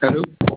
Allô?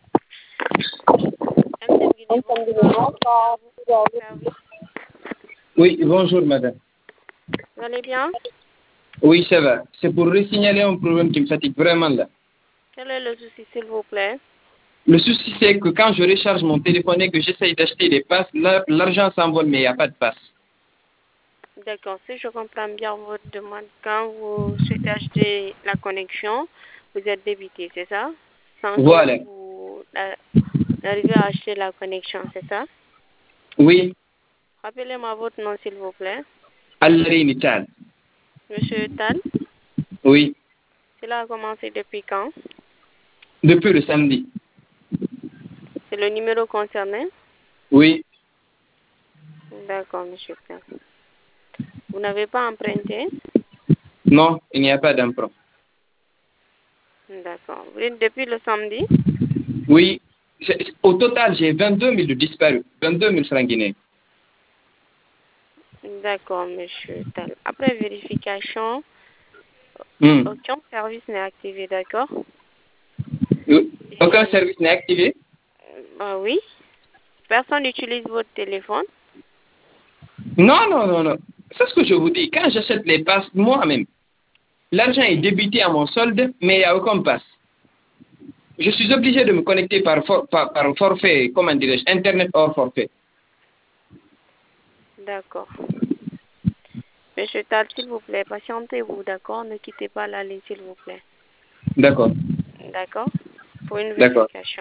MTN Guinée, bonsoir. Service. Oui, bonjour madame. Vous allez bien? Oui, ça va. C'est pour signaler un problème qui me fatigue vraiment là. Quel est le souci, s'il vous plaît? Le souci, c'est que quand je recharge mon téléphone et que j'essaye d'acheter des passes, l'argent s'envole, mais il n'y a pas de passe. D'accord, si je comprends bien votre demande, quand vous souhaitez acheter la connexion, vous êtes débité, c'est ça? Sans que Voilà. vous n'arrivez à acheter la connexion, c'est ça? Oui, Rappelez-moi votre nom, s'il vous plaît. Al-Rini Tal. Monsieur Tal, Oui, cela a commencé depuis quand? depuis le samedi. C'est le numéro concerné? Oui. D'accord, monsieur Tal. Vous n'avez pas emprunté? Non, il n'y a pas d'emprunt. D'accord. Vous dites depuis le samedi? Oui. Au total, j'ai 22 000 disparus. 22 000 francs guinéens. D'accord, monsieur Tal. Après vérification, aucun service n'est activé, d'accord? Aucun Et, service n'est activé? oui. Personne n'utilise votre téléphone? Non, non, non, non. C'est ce que je vous dis. Quand j'achète les passes moi-même, l'argent est débité à mon solde, mais il n'y a aucun passe. Je suis obligé de me connecter par forfait, comment dirais-je, Internet hors forfait. D'accord. Monsieur Tal, s'il vous plaît, patientez-vous, d'accord? Ne quittez pas la ligne, s'il vous plaît. D'accord, D'accord? Pour une d'accord. vérification.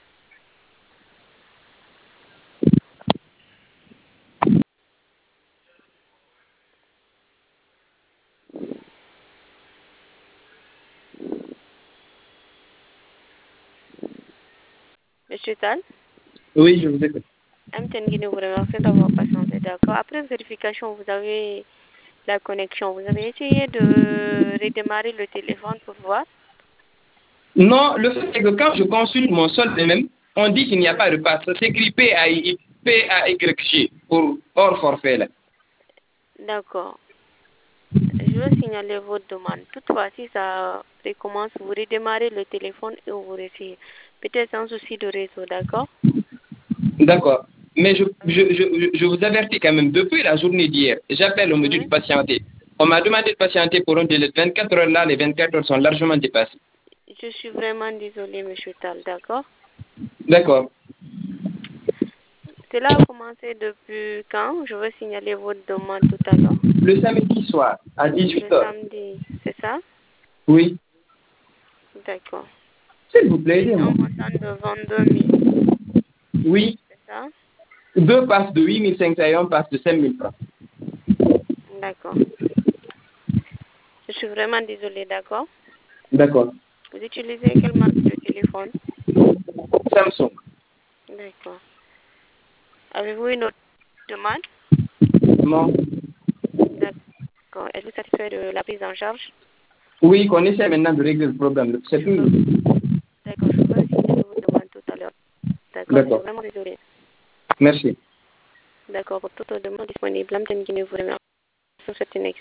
Monsieur Tal, Oui, je vous écoute. MTN Guinée vous remercie d'avoir patienté, d'accord? Après vérification, vous avez la connexion. Vous avez essayé de redémarrer le téléphone pour voir? Non, le fait est que quand je consulte mon solde même, on dit qu'il n'y a pas de passe. C'est écrit PAYG pour hors forfait là. D'accord. Je vais signaler votre demande. Toutefois, si ça recommence, vous redémarrez le téléphone et vous essayez. Peut-être un souci de réseau, d'accord? D'accord. Mais je vous avertis quand même, depuis la journée d'hier, j'appelle, on me dit de Oui. patienter. On m'a demandé de patienter pour un délai de 24 heures là, les 24 heures sont largement dépassées. Je suis vraiment désolée, monsieur Tal, d'accord? D'accord. Cela a commencé depuis quand? Je vais signaler votre demande tout à l'heure. Le samedi soir, à 18 Le heures. samedi, c'est ça? Oui. D'accord. S'il vous Vous plaît, dites un aidez-moi. montant de 22 000, Oui. c'est ça? Deux passes de 8 500 et un passe de 5 000 francs. D'accord. Je suis vraiment désolée, d'accord? D'accord. Vous utilisez quelle marque de téléphone? Samsung. D'accord. Avez-vous une autre demande? Non. D'accord. Êtes-vous satisfait de la prise en charge? Oui, qu'on essaie maintenant de régler le problème. C'est Je tout. veux... D'accord, je vais signaler votre demande tout à l'heure. D'accord, je suis D'accord. vraiment désolée. Merci. D'accord, pour toute demande disponible, Amten Guinée vous remercie. Je vous souhaite une excellente